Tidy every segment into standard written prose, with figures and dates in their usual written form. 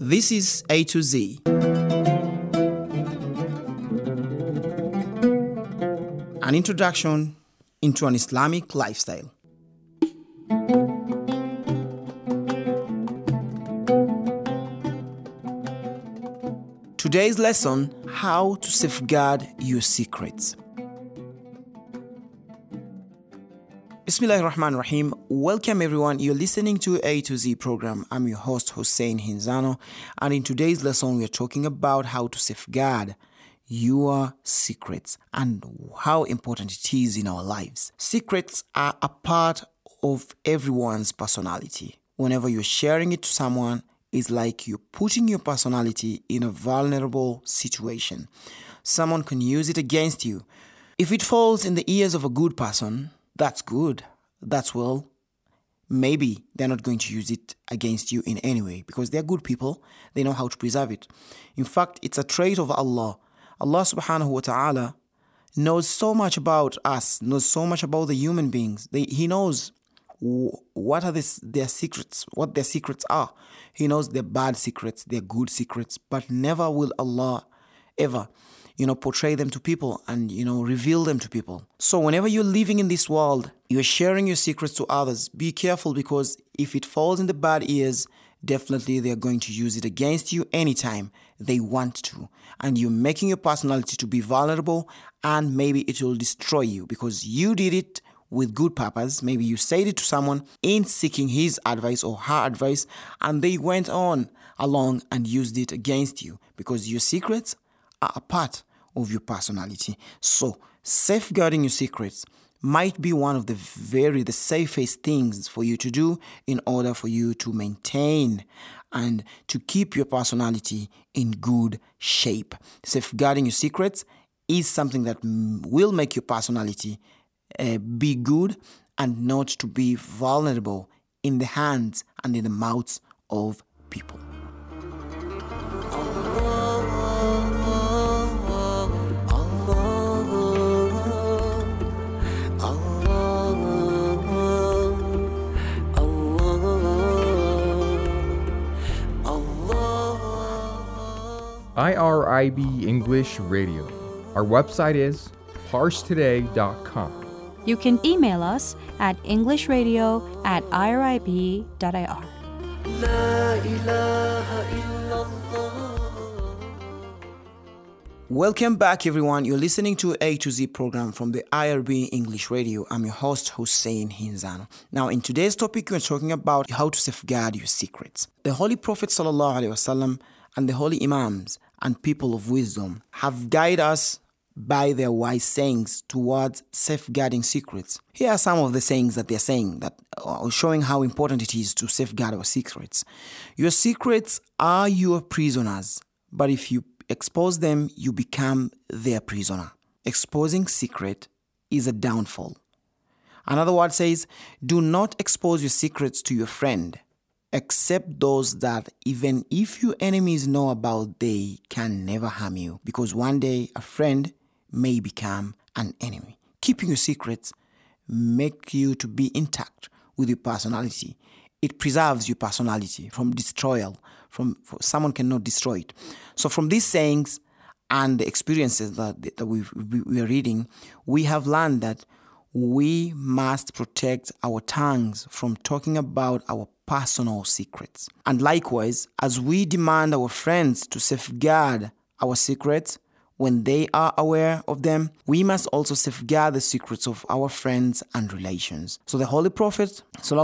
This is A to Z, an introduction into an Islamic lifestyle. Today's lesson, how to safeguard your secrets. Bismillahirrahmanirrahim. Welcome everyone. You're listening to A to Z program. I'm your host Hussein Hinzano, and in today's lesson we're talking about how to safeguard your secrets and how important it is in our lives. Secrets are a part of everyone's personality. Whenever you're sharing it to someone, it's like you're putting your personality in a vulnerable situation. Someone can use it against you. If it falls in the ears of a good person, that's good. That's well. Maybe they're not going to use it against you in any way because they're good people. They know how to preserve it. In fact, it's a trait of Allah. Allah subhanahu wa ta'ala knows so much about us, knows so much about the human beings. He knows what are their secrets, what their secrets are. He knows their bad secrets, their good secrets, but never will Allah ever portray them to people and, reveal them to people. So whenever you're living in this world, you're sharing your secrets to others. Be careful because if it falls in the bad ears, definitely they're going to use it against you anytime they want to. And you're making your personality to be vulnerable, and maybe it will destroy you because you did it with good purpose. Maybe you said it to someone in seeking his advice or her advice, and they went on along and used it against you because your secrets are a part of your personality. So safeguarding your secrets might be one of the safest things for you to do in order for you to maintain and to keep your personality in good shape. Safeguarding your secrets is something that will make your personality be good and not to be vulnerable in the hands and in the mouths of people. IRIB English Radio. Our website is parstoday.com. You can email us at englishradio@irib.ir. Welcome back, everyone. You're listening to A to Z program from the IRB English Radio. I'm your host, Hussein Hinzano. Now, in today's topic, we're talking about how to safeguard your secrets. The Holy Prophet ﷺ and the Holy Imams and people of wisdom have guided us by their wise sayings towards safeguarding secrets. Here are some of the sayings that they're saying that are showing how important it is to safeguard our secrets. Your secrets are your prisoners, but if you expose them, you become their prisoner. Exposing secret is a downfall. Another word says, do not expose your secrets to your friend, except those that even if your enemies know about, they can never harm you, because one day a friend may become an enemy. Keeping your secrets make you to be intact with your personality. It preserves your personality from destroyal. Someone cannot destroy it. So from these sayings and the experiences that we are reading, we have learned that we must protect our tongues from talking about our personal secrets. And likewise, as we demand our friends to safeguard our secrets when they are aware of them, we must also safeguard the secrets of our friends and relations. So the Holy Prophet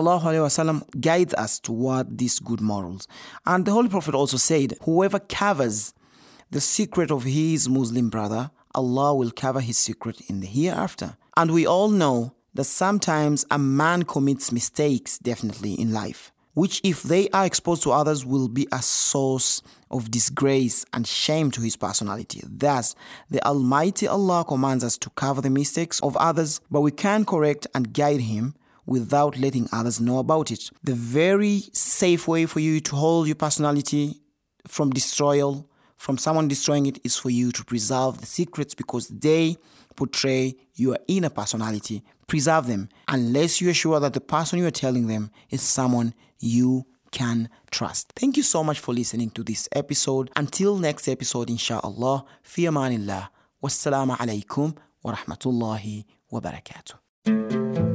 ﷺ guides us toward these good morals. And the Holy Prophet also said, whoever covers the secret of his Muslim brother, Allah will cover his secret in the hereafter. And we all know that sometimes a man commits mistakes definitely in life, which if they are exposed to others will be a source of disgrace and shame to his personality. Thus, the Almighty Allah commands us to cover the mistakes of others, but we can correct and guide him without letting others know about it. The very safe way for you to hold your personality from destroyal, from someone destroying it, is for you to preserve the secrets because they portray your inner personality. Preserve them unless you are sure that the person you are telling them is someone you can trust. Thank you so much for listening to this episode. Until next episode, inshallah, fi amanillah. Wassalamu alaikum wa rahmatullahi wa barakatuh.